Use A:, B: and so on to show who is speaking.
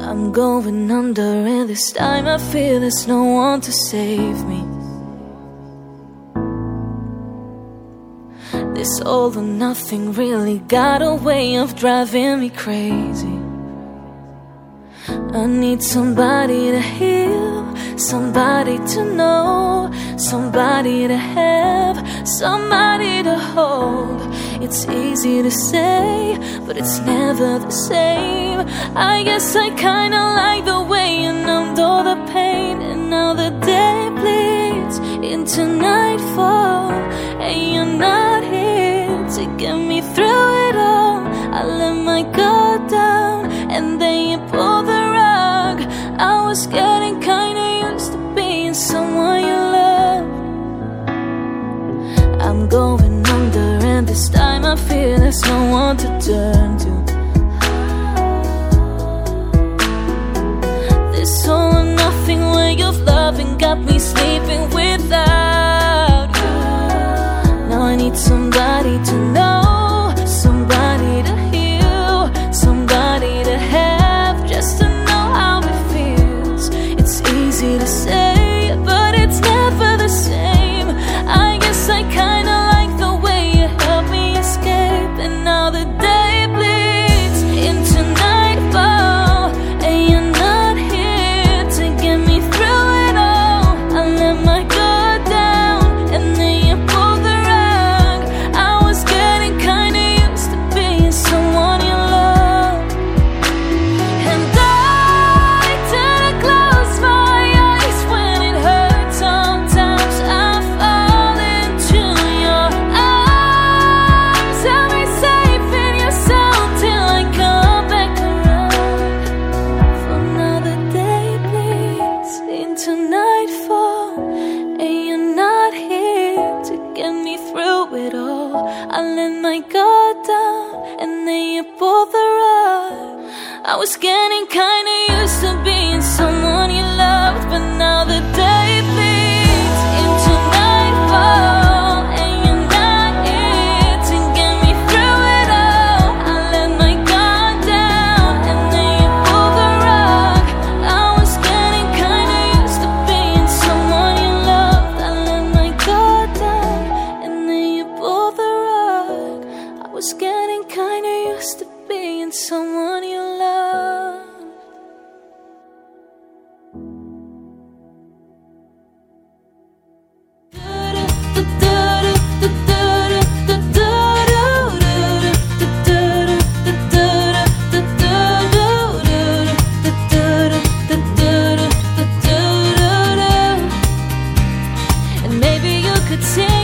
A: I'm going under, and this time I feel there's no one to save me. This all or nothing really got a way of driving me crazy. I need somebody to heal, somebody to know, somebody to have, somebody to hold. It's easy to say, but it's never the same. I guess I kinda like the way you numbed all the pain, and now the day bleeds into nightfall, and you're not here to get me through it all. I let my guard down, and then you pull the rug. I was getting kinda used to being someone you love. I'm going under, and this time I feel there's no one to turn to. This all or nothing way of loving got me sleeping without you. Now I need somebody to know, somebody to heal, somebody to have, just to know how it feels. It's easy to say, but it's never the same. I guess I kinda like the way you help me escape, and now the day bleeds into nightfall, and you're not here to get me through it all. I let my guard down, and then you pulled the rug. I was getting kinda used to being someone you love, and I tend to close my eyes when it hurts. Sometimes I fall into your arms. I'll be safe in your soul till I come back around. For now the day bleeds into nightfall, and you're not here to get me through it all. I let my guard down, and then you pulled the rug. I was getting kinda used to being someone you loved, but now the day bleeds into nightfall, and you're not here to get me through it all. I let my guard down, and then you pulled the rug. I was getting kinda used to being someone you loved. I let my guard down, and then you pulled the rug. I was getting kinda used to being someone you loved. And maybe you could say